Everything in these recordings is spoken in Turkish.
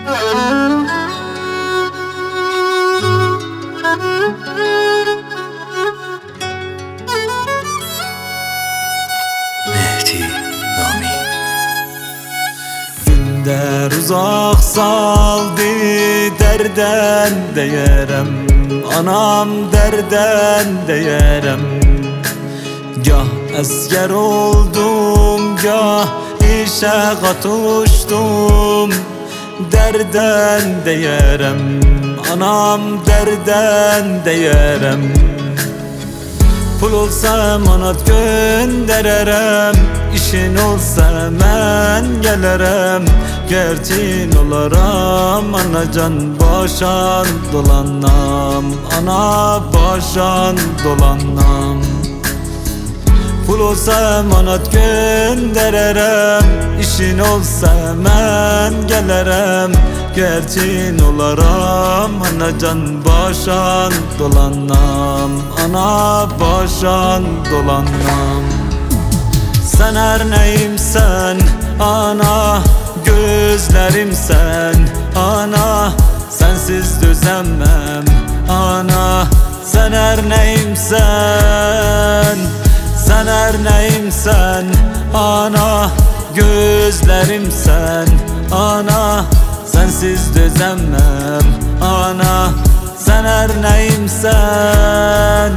Mehdi Nami. Günder uzak saldı derden deyərəm, anam derden deyərəm. Gah əskər oldum, gah işə qatuşdum, derden deyərəm, anam derden deyərəm. Pul olsa manat göndererem, işin olsa mən gələrəm. Gerçin olaram, anacan başan dolanam, ana başan dolanam. Pul olsa manat göndererem, işin olsa mən gələrəm. Gerçin olaram, anacan başan dolanam, ana başan dolanam. Sen her neyimsen ana, gözlerimsen ana, sensiz düzenmem ana. Sen her neyimsen, sen her neyimsen ana, gözlerimsen ana, sensiz düzenmem ana. Sen her neyimsen.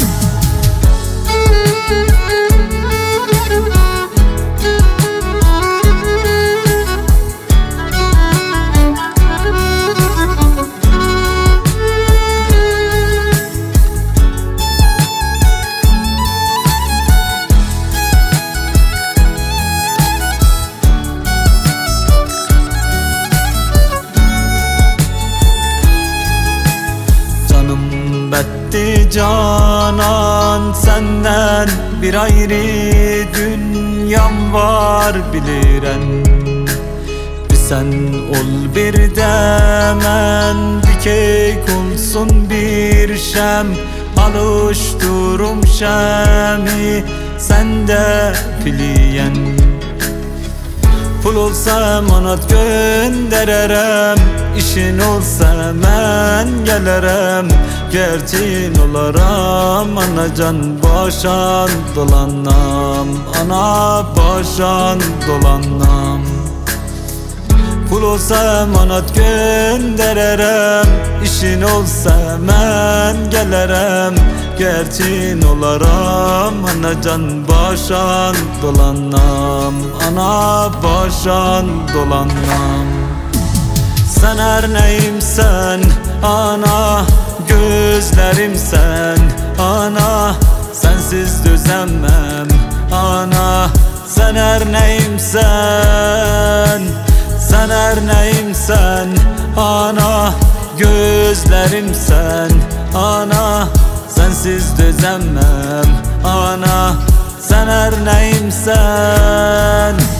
Canan, senden bir ayrı dünyam var biliren. Bir sen ol bir de men, dikey olsun bir şem. Alıştırım şemi sende piliyen. Pul olsa manat göndererem, işin olsa mən gələrəm. Gerçin olaram, anacan başan dolanam, ana başan dolanam. Pul olsa manat göndererem, işin olsa mən gələrəm. Gerçin olaram, anacan başan dolanam, ana başan dolanam. Sen her neyimsen ana, gözlerimsen ana, sensiz düzenmem ana. Sen her neyimsen, sen her neyimsen ana, gözlerimsen ana, sensiz düzenmem ana. Sen her neyimsen.